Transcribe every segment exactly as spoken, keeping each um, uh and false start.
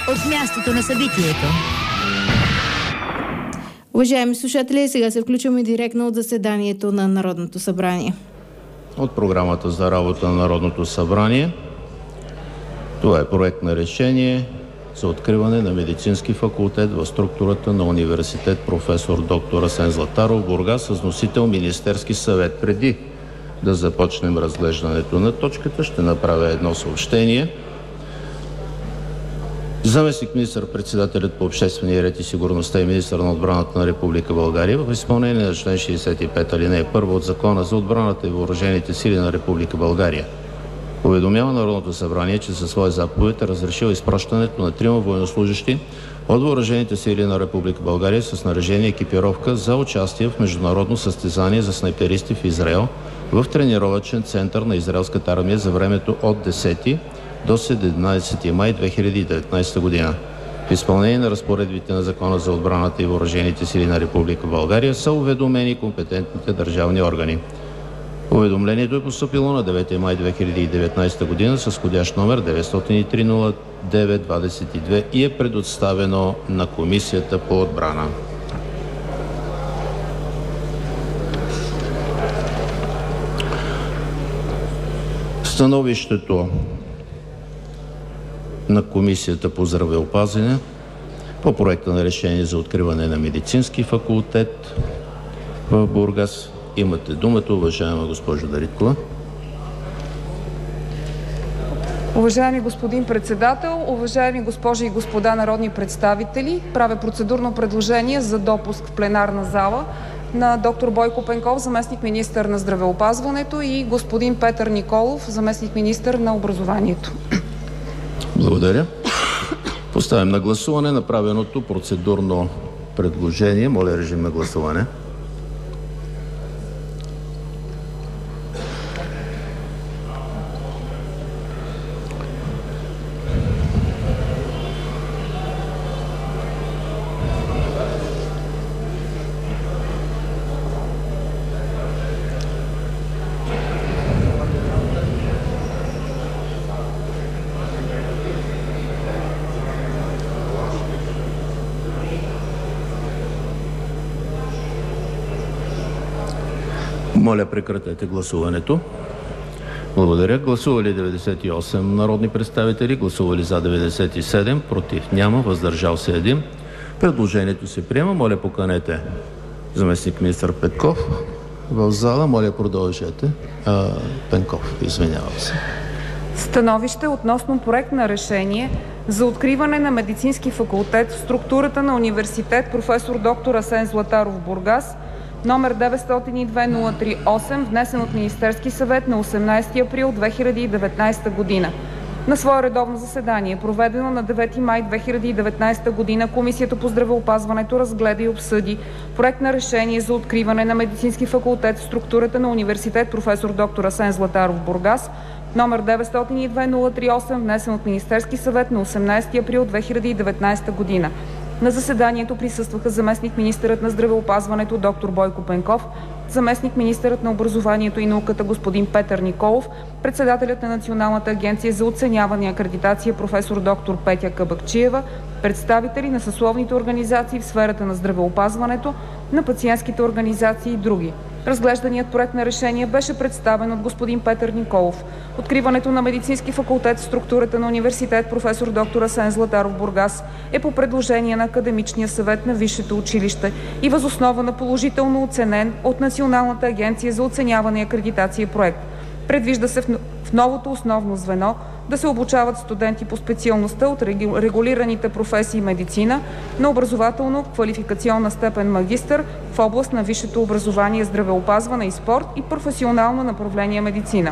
от мястото на събитието. Уважаеми слушатели, сега се включваме директно от заседанието на Народното събрание. От програмата за работа на Народното събрание. Това е проект на решение за откриване на медицински факултет в структурата на университет професор доктор Асен Златаров, Бургас, с вносител Министерски съвет. Преди да започнем разглеждането на точката, ще направя едно съобщение. Заместник министър-председателят по обществения ред и сигурността и министър на отбраната на Република България в изпълнение на член шейсет и пет алинея първа от Закона за отбраната и въоръжените сили на Република България уведомява Народното събрание, че със своя заповед е разрешил изпращането на трима военнослужащи от въоръжените сили на Република България с снаряжение и екипировка за участие в международно състезание за снайперисти в Израел в тренировъчен център на израелската армия за времето от десети до седемнадесети май две хиляди и деветнадесета година. В изпълнение на разпоредбите на Закона за отбраната и въоръжените сили на Република България са уведомени компетентните държавни органи. Уведомлението е постъпило на девети май две хиляди и деветнадесета година с входящ номер деветстотин и три нула девет двадесет и две и е предоставено на Комисията по отбрана. Становището на Комисията по здравеопазване по проекта на решение за откриване на медицински факултет в Бургас. Имате думата, уважаема госпожо Дариткова. Уважаеми господин председател, уважаеми госпожи и господа народни представители, правя процедурно предложение за допуск в пленарна зала на доктор Бойко Пенков, заместник-министър на здравеопазването, и господин Петър Николов, заместник-министър на образованието. Благодаря. Поставям на гласуване направеното процедурно предложение. Моля, режим на гласуване. Моля, прекратете гласуването. Благодаря. Гласували деветдесет и осем народни представители, гласували за деветдесет и седем, против няма, въздържал се един. Предложението се приема. Моля, поканете заместник министър Петков в зала. Моля, продължете. А, Пенков, извинявам се. Становище относно проект на решение за откриване на медицински факултет в структурата на университет професор доктор Асен Златаров, Бургас, номер деветстотин и две нула тридесет и осем, внесен от Министерски съвет на осемнадесети април две хиляди и деветнадесета година. На свое редовно заседание, проведено на девети май две хиляди и деветнадесета година, Комисията по здравеопазването разгледа и обсъди проект на решение за откриване на медицински факултет в структурата на университет професор доктор Асен Златаров, Бургас, номер деветстотин и две нула тридесет и осем, внесен от Министерски съвет на осемнадесети април две хиляди и деветнадесета година. На заседанието присъстваха заместник-министърът на здравеопазването доктор Бойко Пенков, заместник-министърът на образованието и науката господин Петър Николов, председателят на Националната агенция за оценяване и акредитация професор доктор Петя Кабакчиева, представители на съсловните организации в сферата на здравеопазването, на пациентските организации и други. Разглежданият проект на решение беше представен от господин Петър Николов. Откриването на медицински факултет в структурата на университет професор доктор Асен Златаров, Бургас е по предложение на Академичния съвет на Висшето училище и въз основа на положително оценен от Националната агенция за оценяване и акредитация проект. Предвижда се в новото основно звено да се обучават студенти по специалността от регулираните професии медицина на образователно-квалификационна степен магистър в област на висшето образование, здравеопазване и спорт и професионално направление медицина.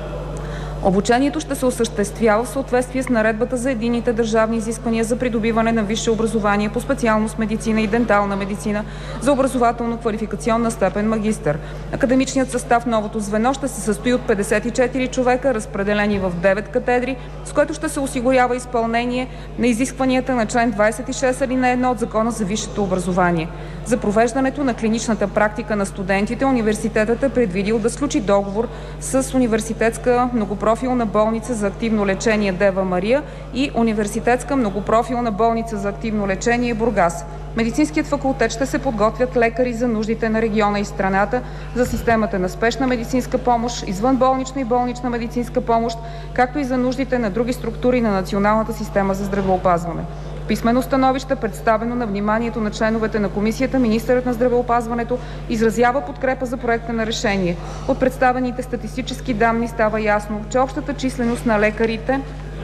Обучението ще се осъществява в съответствие с Наредбата за единните държавни изисквания за придобиване на висше образование по специалност медицина и дентална медицина за образователно-квалификационна степен магистър. Академичният състав в новото звено ще се състои от петдесет и четири човека, разпределени в девет катедри, с което ще се осигурява изпълнение на изискванията на член двадесет и шест алинея едно от Закона за висшето образование. За провеждането на клиничната практика на студентите университетът е предвидил да сключи договор с университетска многопрофилна многопрофилна болница за активно лечение Дева Мария и Университетска многопрофилна болница за активно лечение Бургас. Медицинският факултет ще се подготвят лекари за нуждите на региона и страната, за системата на спешна медицинска помощ, извънболнична и болнична медицинска помощ, както и за нуждите на други структури на националната система за здравеопазване. В писмено становище, представено на вниманието на членовете на комисията, министърът на здравеопазването изразява подкрепа за проекта на решение. От представените статистически данни става ясно, че общата численост на лекарите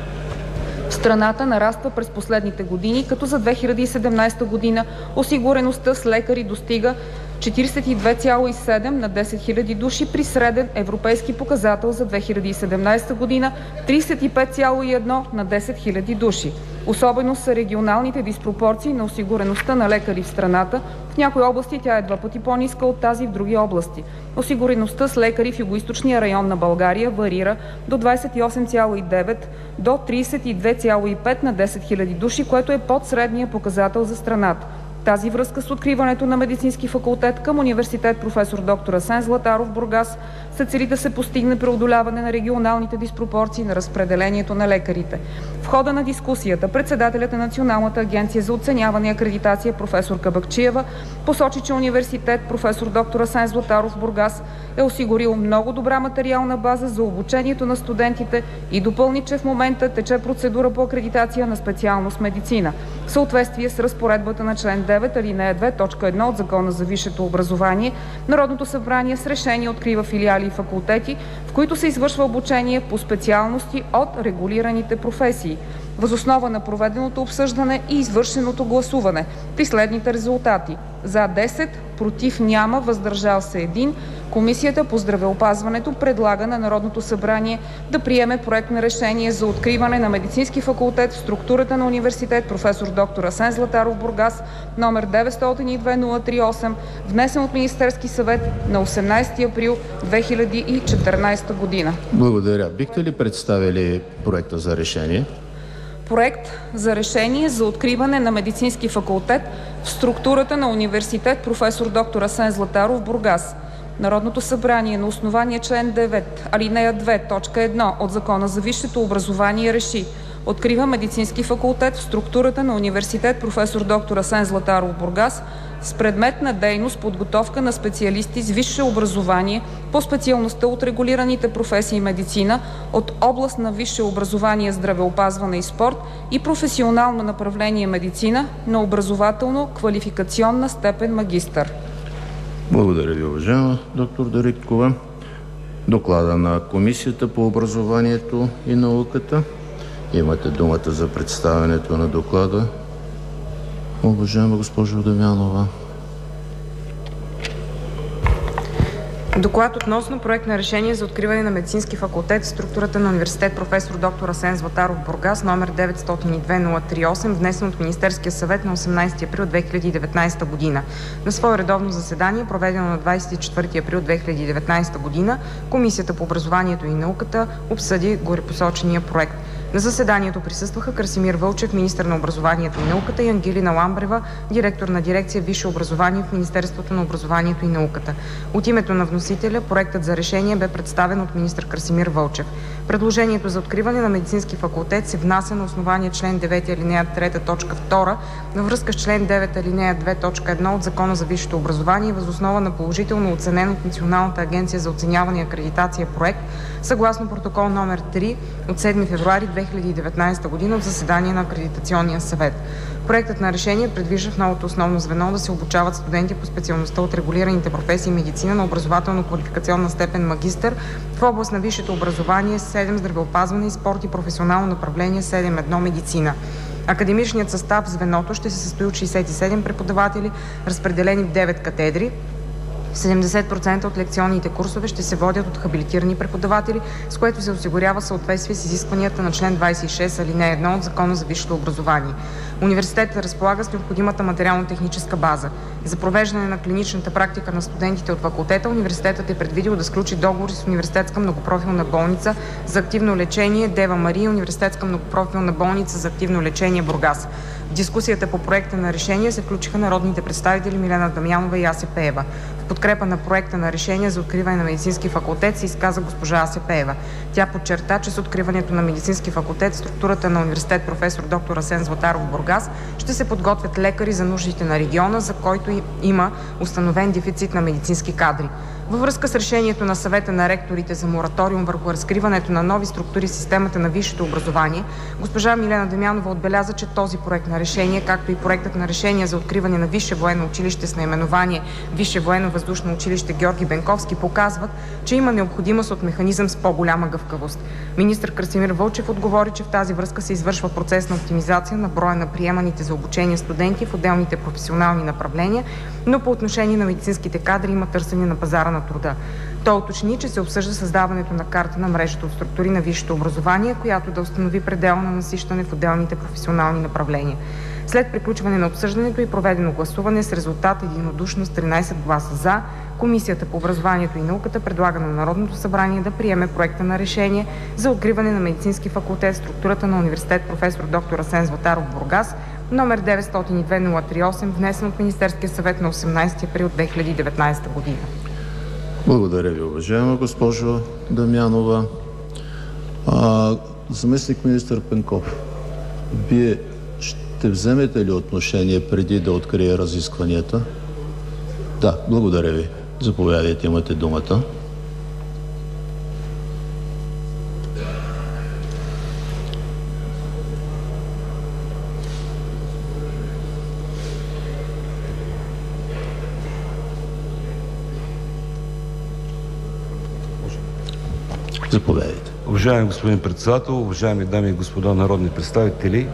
в страната нараства през последните години, като за две хиляди и седемнадесета година осигуреността с лекари достига четиридесет и две цяло и седем на десет хиляди души при среден европейски показател за две хиляди и седемнадесета година тридесет и пет цяло и едно на десет хиляди души. Особено са регионалните диспропорции на осигуреността на лекари в страната. В някои области тя е два пъти по-ниска от тази в други области. Осигуреността с лекари в югоизточния район на България варира до двадесет и осем цяло и девет до тридесет и две цяло и пет на десет хиляди души, което е под средния показател за страната. Тази връзка с откриването на медицински факултет към университет професор доктор Асен Златаров Бургас се цели да се постигне преодоляване на регионалните диспропорции на разпределението на лекарите. В хода на дискусията председателят на Националната агенция за оценяване и акредитация професор Кабакчиева посочи, че университет професор доктор Асен Златаров Бургас е осигурил много добра материална база за обучението на студентите и допълни, че в момента тече процедура по акредитация на специалност медицина. В съответствие с разпоредбата на член девет, алинея две, точка едно от Закона за висшето образование, Народното събрание с решение открива филиали и факултети, в които се извършва обучение по специалности от регулираните професии. Въз основа на проведеното обсъждане и извършеното гласуване при следните резултати: за десет, против няма, въздържал се един, Комисията по здравеопазването предлага на Народното събрание да приеме проект на решение за откриване на медицински факултет в структурата на университет професор доктор Асен Златаров Бургас, номер деветстотин и две нула три осем, внесен от Министерски съвет на осемнадесети април две хиляди и четиринадесета година. Благодаря. Бихте ли представили проекта за решение? Проект за решение за откриване на медицински факултет в структурата на университет професор доктор Асен Златаров Бургас. Народното събрание на основание член девет, алинея две, точка едно от Закона за висшето образование реши: открива медицински факултет в структурата на университет професор доктор Асен Златаров Бургас с предмет на дейност подготовка на специалисти с висше образование по специалността от регулираните професии медицина от област на висше образование здравеопазване и спорт и професионално направление медицина на образователно-квалификационна степен магистър. Благодаря ви, уважаема доктор Дариткова. Доклада на Комисията по образованието и науката. Имате думата за представянето на доклада, уважаема госпожо Дамянова. Доклад относно проект на решение за откриване на медицински факултет в структурата на университет професор доктор Асен Златаров Бургас, номер деветстотин и две нула три осем, внесен от Министерския съвет на осемнадесети април две хиляди и деветнадесета година. На свое редовно заседание, проведено на двадесет и четвърти април две хиляди и деветнадесета година, Комисията по образованието и науката обсъди горепосочения проект. На заседанието присъстваха Красимир Вълчев, министър на образованието и науката, и Ангелина Ламбрева, директор на дирекция Висше образование в Министерството на образованието и науката. От името на вносителя проектът за решение бе представен от министър Красимир Вълчев. Предложението за откриване на медицински факултет се внася на основание член девети, алинея трета, точка втора, във връзка с член девет, алинея две, точка едно от Закона за висшето образование, въз основа на положително оценен от Националната агенция за оценяване и акредитация проект, съгласно протокол номер три от седми февруари две хиляди и деветнадесета година от заседание на Акредитационния съвет. Проектът на решение предвижда в новото основно звено да се обучават студенти по специалността от регулираните професии медицина на образователно-квалификационна степен магистър в област на висшето образование седем, здравеопазване и спорт и професионално направление седем едно медицина. Академичният състав в звеното ще се състои от шейсет и седем преподаватели, разпределени в девет катедри. седемдесет процента от лекционните курсове ще се водят от хабилитирани преподаватели, с което се осигурява съответствие с изискванията на член двадесет и шест, алинея едно от Закона за висшето образование. Университетът разполага с необходимата материално-техническа база. За провеждане на клиничната практика на студентите от факултета, университетът е предвидил да сключи договори с Университетска многопрофилна болница за активно лечение Дева Мария и Университетска многопрофилна болница за активно лечение Бургас. В дискусията по проекта на решение се включиха народните представители Милена Дамянова и Ася Пеева. В подкрепа на проекта на решение за откриване на медицински факултет се изказа госпожа Ася Пеева. Тя подчерта, че с откриването на медицински факултет в структурата на университет професор доктор Асен Златаров в Бургас ще се подготвят лекари за нуждите на региона, за който има установен дефицит на медицински кадри. Във връзка с решението на съвета на ректорите за мораториум върху разкриването на нови структури в системата на висшето образование, госпожа Милена Дамянова отбеляза, че този проект на решение, както и проектът на решение за откриване на Висше военно училище с наименование Висше военно-въздушно училище Георги Бенковски показват, че има необходимост от механизъм с по-голяма гъвкавост. Министър Красимир Вълчев отговори, че в тази връзка се извършва процес на оптимизация на броя на приеманите за обучение студенти в отделните професионални направления, но по отношение на медицинските кадри има търсене на пазара на труда. Той уточни, че се обсъжда създаването на карта на мрежата от структури на висшето образование, която да установи предел на насищане в отделните професионални направления. След приключване на обсъждането и проведено гласуване с резултат единодушно с тринайсет гласа за, Комисията по образованието и науката предлага на Народното събрание да приеме проекта на решение за откриване на медицински факултет в структурата на университет професор доктор Асен Златаров в Бургас, номер деветстотин и две нула тридесет и осем, внесен от Министерския съвет на осемнайсети април две хиляди и деветнайсета година. Благодаря ви, уважаема госпожо Дамянова. А, заместник министър Пенков, вие ще вземете ли отношение преди да открия разискванията? Да, благодаря ви. Заповядайте, имате думата. Заповядайте. Уважаеми господин председател, уважаеми дами и господа народни представители,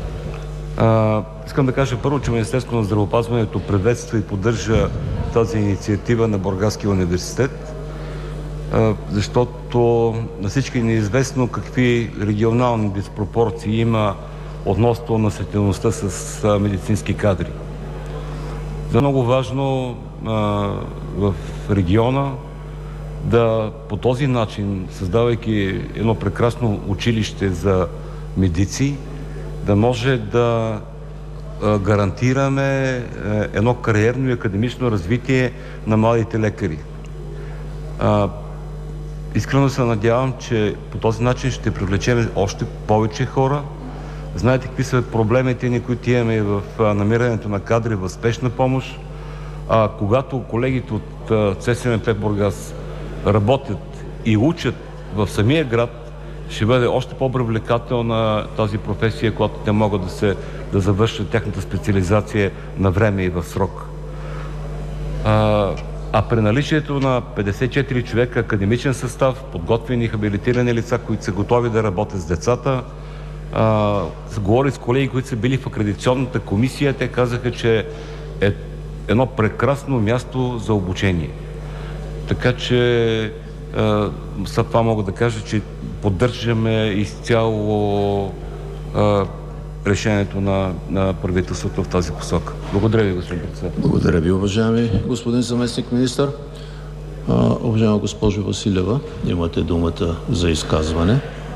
а, искам да кажа първо, че Министерството на здравеопазването приветства и поддържа тази инициатива на Бургаския университет, а, защото на всички е неизвестно какви регионални диспропорции има относно наситеността с а, медицински кадри. За много важно а, в региона да по този начин, създавайки едно прекрасно училище за медици, да може да а, гарантираме а, едно кариерно и академично развитие на младите лекари. А, искрено се надявам, че по този начин ще привлечем още повече хора. Знаете какви са проблемите ни, които имаме в а, намирането на кадри в спешна помощ. А, когато колегите от а, ЦСМП Бургас работят и учат в самия град, ще бъде още по-привлекателна тази професия, когато те могат да, се, да завършат тяхната специализация на време и в срок. А, а при наличието на петдесет и четири човека академичен състав, подготвени и хабилитирани лица, които са готови да работят с децата, а, говори с колеги, които са били в акредитационната комисия, те казаха, че е едно прекрасно място за обучение. Така че след това мога да кажа, че поддържаме изцяло а, решението на, на правителството в тази посока. Благодаря ви, господин председател. Благодаря ви, уважаеми господин заместник министър. А, уважаема госпожо Василева, имате думата за изказване.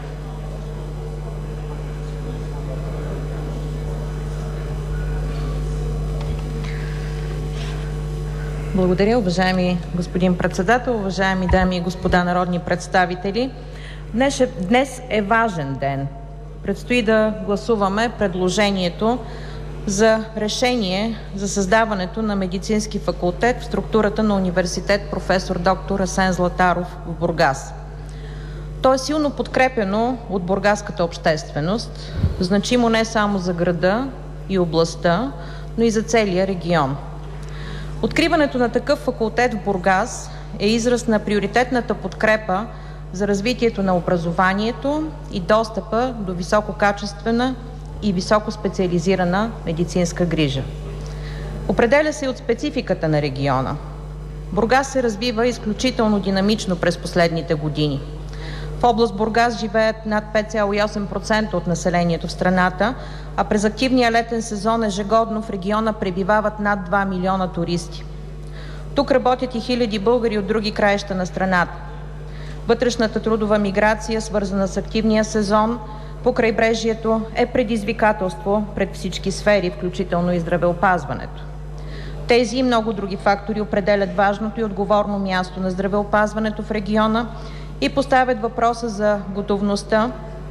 Благодаря, уважаеми господин председател, уважаеми дами и господа народни представители. Днес е, днес е важен ден. Предстои да гласуваме предложението за решение за създаването на медицински факултет в структурата на университет професор доктор Асен Златаров в Бургас. То е силно подкрепено от бургаската общественост, значимо не само за града и областта, но и за целия регион. Откриването на такъв факултет в Бургас е израз на приоритетната подкрепа за развитието на образованието и достъпа до висококачествена и високоспециализирана медицинска грижа. Определя се и от спецификата на региона. Бургас се развива изключително динамично през последните години. В област Бургас живеят над пет цяло и осем процента от населението в страната, а през активния летен сезон ежегодно в региона пребивават над два милиона туристи. Тук работят и хиляди българи от други краища на страната. Вътрешната трудова миграция, свързана с активния сезон по крайбрежието, е предизвикателство пред всички сфери, включително и здравеопазването. Тези и много други фактори определят важното и отговорно място на здравеопазването в региона и поставят въпроса за готовността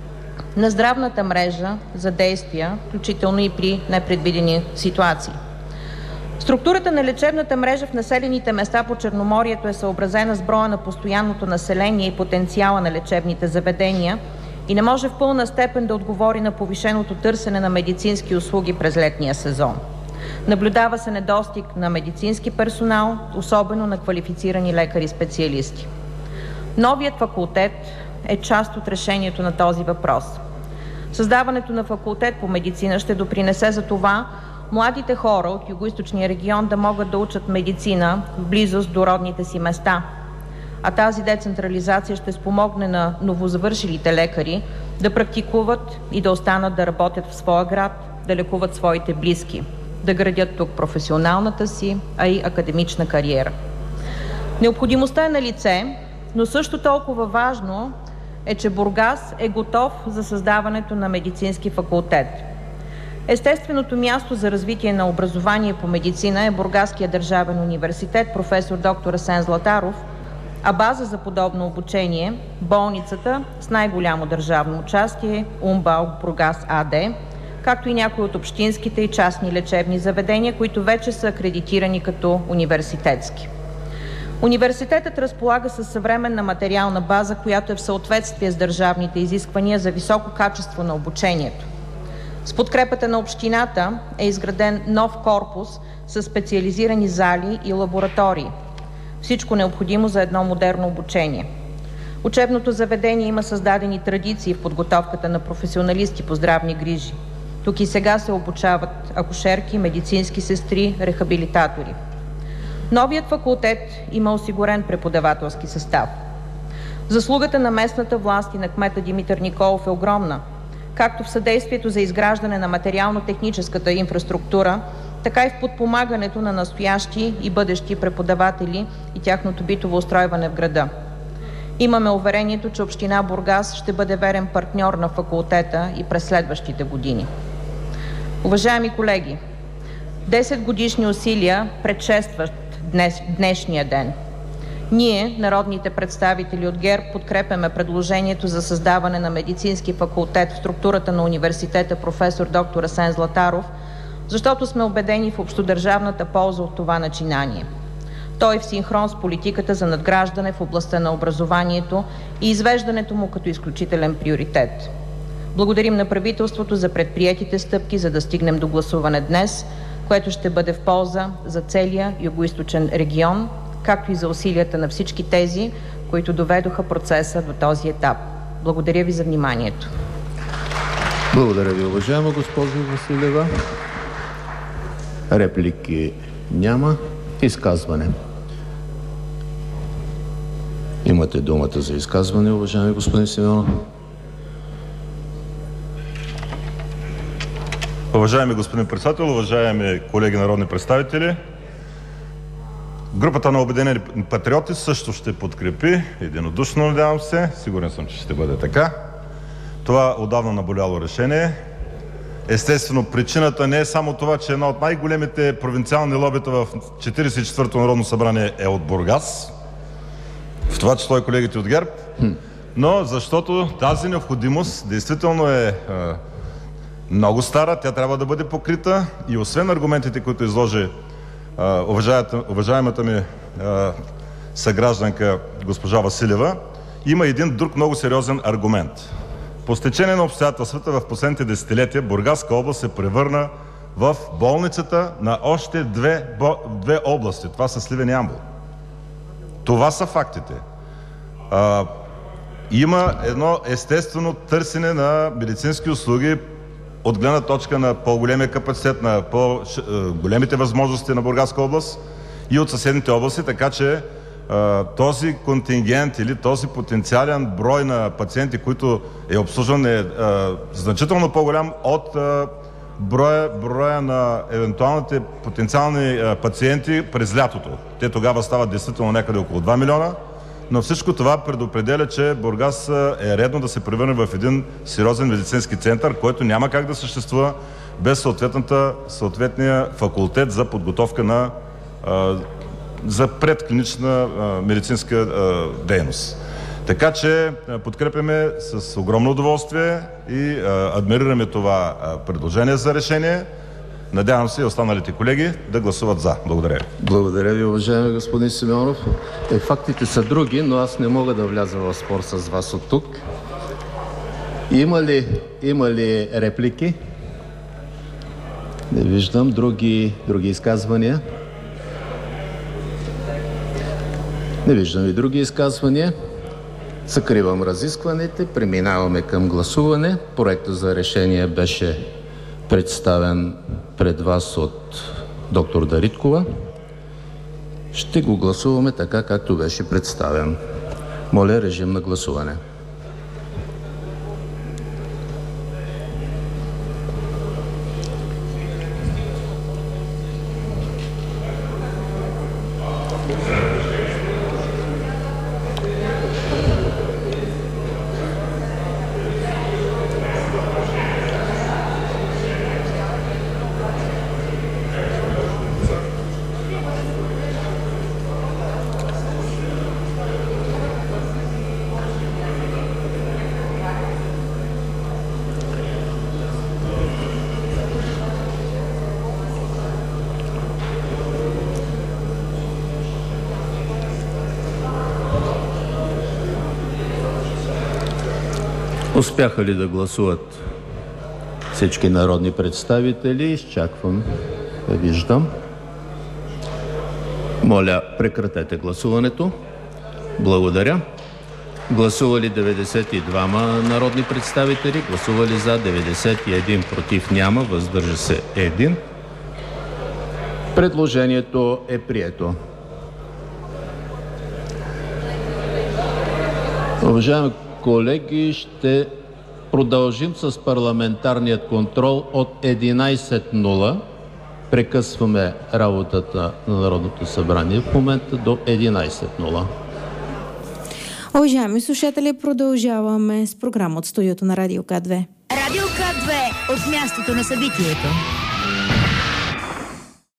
на здравната мрежа за действия, включително и при непредвидени ситуации. Структурата на лечебната мрежа в населените места по Черноморието е съобразена с броя на постоянното население и потенциала на лечебните заведения и не може в пълна степен да отговори на повишеното търсене на медицински услуги през летния сезон. Наблюдава се недостиг на медицински персонал, особено на квалифицирани лекари-специалисти. Новият факултет е част от решението на този въпрос. Създаването на факултет по медицина ще допринесе за това младите хора от Югоизточния регион да могат да учат медицина в близост до родните си места, а тази децентрализация ще спомогне на новозавършилите лекари да практикуват и да останат да работят в своя град, да лекуват своите близки, да градят тук професионалната си, а и академична кариера. Необходимостта е на лице, но също толкова важно е, че Бургас е готов за създаването на медицински факултет. Естественото място за развитие на образование по медицина е Бургаския държавен университет професор доктор Асен Златаров, а база за подобно обучение – болницата с най-голямо държавно участие УМБАЛ Бургас АД, както и някои от общинските и частни лечебни заведения, които вече са акредитирани като университетски. Университетът разполага със съвременна материална база, която е в съответствие с държавните изисквания за високо качество на обучението. С подкрепата на общината е изграден нов корпус с специализирани зали и лаборатории. Всичко необходимо за едно модерно обучение. Учебното заведение има създадени традиции в подготовката на професионалисти по здравни грижи. Тук и сега се обучават акушерки, медицински сестри, рехабилитатори. Новият факултет има осигурен преподавателски състав. Заслугата на местната власт и на кмета Димитър Николов е огромна, както в съдействието за изграждане на материално-техническата инфраструктура, така и в подпомагането на настоящи и бъдещи преподаватели и тяхното битово устройване в града. Имаме уверението, че община Бургас ще бъде верен партньор на факултета и през следващите години. Уважаеми колеги, десет годишни усилия предшестват днес, днешния ден. Ние, народните представители от ГЕРБ, подкрепяме предложението за създаване на медицински факултет в структурата на университета професор доктор Асен Златаров, защото сме убедени в общодържавната полза от това начинание. Той е в синхрон с политиката за надграждане в областта на образованието и извеждането му като изключителен приоритет. Благодарим на правителството за предприетите стъпки, за да стигнем до гласуване днес, което ще бъде в полза за целия югоизточен регион, както и за усилията на всички тези, които доведоха процеса до този етап. Благодаря ви за вниманието. Благодаря ви, уважаема госпожо Василева. Реплики няма. Изказване. Имате думата за изказване, уважаеми господин Симеонов. Уважаеми господин председател, уважаеми колеги народни представители, групата на Обединени патриоти също ще подкрепи единодушно, надявам се, сигурен съм, че ще бъде така, това отдавна наболяло решение. Естествено, причината не е само това, че една от най-големите провинциални лобита в четиридесет и четвъртото Народно събрание е от Бургас, в това число и колегите от ГЕРБ, но защото тази необходимост действително е, е много стара, тя трябва да бъде покрита и освен аргументите, които изложи е, уважаемата ми е, съгражданка госпожа Василева, има един друг много сериозен аргумент. По стечение на обстоятелствата в последните десетилетия Бургаска област се превърна в болницата на още две, две области. Това са Сливен и Ямбол. Това са фактите. А, има едно естествено търсене на медицински услуги от гледна точка на по-големия капацитет, на по-големите възможности на Бургаска област и от съседните области, така че този контингент или този потенциален брой на пациенти, които е обслужван, е значително по-голям от броя, броя на евентуалните потенциални пациенти през лятото. Те тогава стават действително някъде около два милиона, но всичко това предопределя, че Бургас е редно да се превърне в един сериозен медицински център, който няма как да съществува без съответния факултет за подготовка на за предклинична медицинска дейност. Така че подкрепяме с огромно удоволствие и адмирираме това предложение за решение. Надявам се и останалите колеги да гласуват за. Благодаря. Благодаря ви, уважаеми господин Симеонов. Е, фактите са други, но аз не мога да вляза в спор с вас от тук. Има ли, има ли реплики? Не виждам. Други, други изказвания? Не виждам и други изказвания. Закривам разискването. Преминаваме към гласуване. Проектът за решение беше представен пред вас от доктор Дариткова. Ще го гласуваме така, както беше представен. Моля, режим на гласуване. Успяха ли да гласуват всички народни представители? Изчаквам да виждам. Моля, прекратете гласуването. Благодаря. Гласували деветдесет и двама народни представители, гласували за деветдесет и един, против няма, въздържа се един. Предложението е прието. Уважаеми колеги, ще продължим с парламентарният контрол от единайсет нула. Прекъсваме работата на Народното събрание в момента до единайсет нула. Уважаеми слушатели, продължаваме с програма от студиото на Радио К две. Радио К две от мястото на събитието.